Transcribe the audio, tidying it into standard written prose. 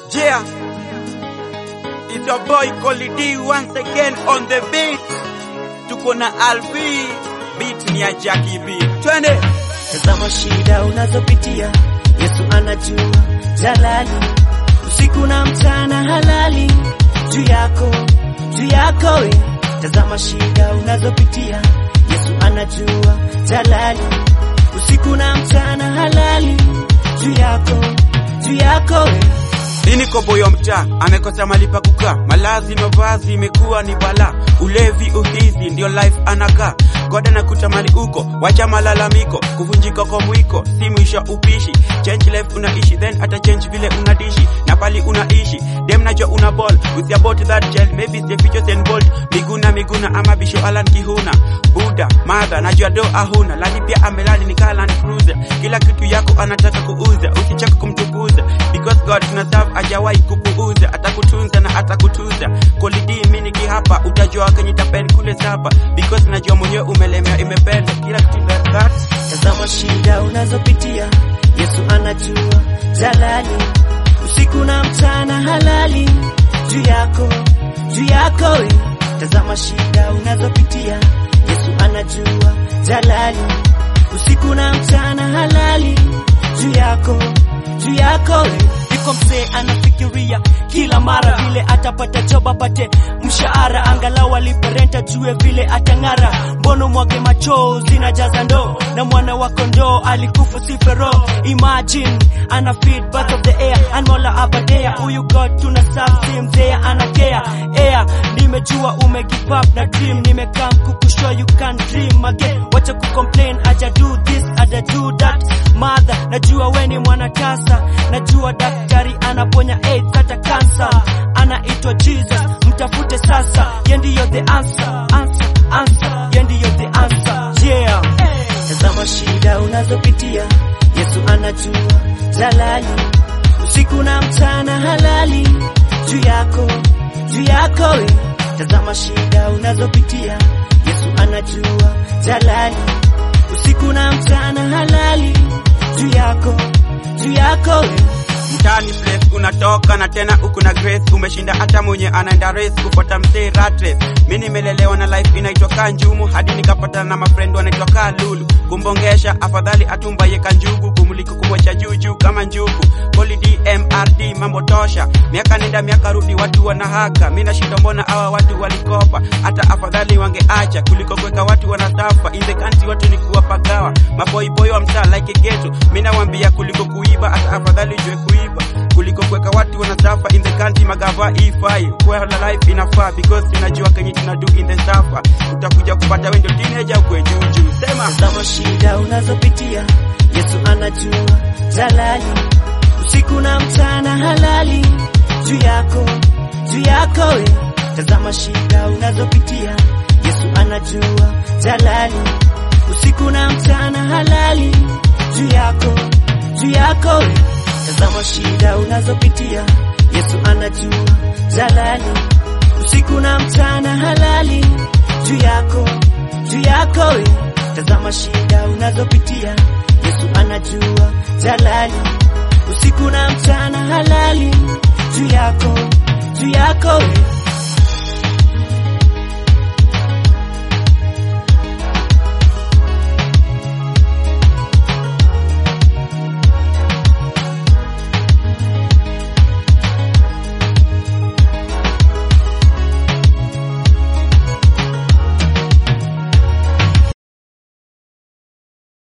Yeah, it's your boy Colly D once again on the beat. Tuko na Alvi, beat ni ya Jackie B. Twende. Tazama shida unazopitia, Yesu anajua jalali. Usiku na mchana halali, juu yako we. Tazama shida unazopitia, Yesu anajua jalali. Usiku na mchana halali, juu yako we. Nini koboyo mtaa, amekosa malipa kukaa. Malazi mavazi imekuwa ni bala. Ulevi uhizi, ndio life anakaa. Goda na kutamani uko, wacha malalamiko. Kuvunjika kwa mwiko, si mwisho upishi. Change life unaishi, then ata change vile unadishi. Na pali unaishi, dem najua una ball. With your body that gel, maybe it's the features and bold. Miguna ama bisho Alan Kihuna. Buddha, mother, najua do ahuna. Lani pia amelani ni kaa Land Cruiser. Kila kitu yako anataka kuuza, usichaka kumtukuza. Because God tunaserve ajawai kupuuza. Atakutunza na atakutuza. Colly D mini hapa, utajua kenye tapeni kule sapa. Because najua mwenyewe umelemea imependa. Kila kitu that. Tazama shida unazopitia, Yesu anajua jalali. Usiku na mchana halali, juu yako we. Tazama shida unazopitia, Yesu anajua jalali. Usiku na mchana halali, juu yako we. Niko mzee anafikiria kila mara vile atapata job apate mshahara, angalau aliparenta jue vile atangara. Mbono mwage machozi na jaza ndoo, na mwana wako ndoo alikufa sifero. Imagine ana feed back of the air, Mola abadea. Huyu God tuna serve mzee anakea air. Nimejua ume give up na dream, nimekam kukushow you can dream again. Wacha kucomplain, aja do this, aja do that. Mother, najua weni mwana tasa, najua daktari anaponya AIDS hata cancer. Anaitwa Jesus, mtafute sasa, yeye ndiyo the answer. Yeye ndiyo the answer. Yeah. Tazama shida unazopitia, Yesu anajua jalali. Usiku na mchana halali, juu yako we. Tazama shida unazopitia, Yesu anajua jalali. Usiku na mchana halali, juu yako we. Mtani place unatoka na tena uko na grace. Umeshinda hata mwenye anaenda race kufuata msee rat race. Mimi nimelelewa na life inaitwa kanjumu, hadi nikapata na mafriend wanaitwa kalulu. Kumbongesha afadhali atumba ye kanjugu, kumuliko kumwacha juju kama njugu. Colly D MRD mambo tosha, miaka nenda miaka rudi watu wanahaka. Mimi nashinda mbona hawa watu walikopa, hata afadhali wangeacha kuliko kuweka watu wanasafa. In the country watu ni kuwapagawa, maboy wa mtaa like a ghetto. Mimi nawaambia kuliko kuiba, hata afadhali ujue kuiba kuliko kuweka watu wanasafa. In the country magava ifai kwa life inafaa, because tunajua kenye tunadu in the safa. Utakuja kupata wewe ndio teenager kwa juju. Sema tazama shida unazopitia, Yesu anajua jalali. Usiku na mchana halali, juu yako we. Tazama shida unazopitia, Yesu anajua jalali. Usiku na mchana halali, juu yako we. Tazama shida unazopitia, Yesu anajua jalali. Usiku na mchana halali, juu yako we. Tazama shida unazopitia, Yesu anajua jalali. Usiku na mchana halali, juu yako we.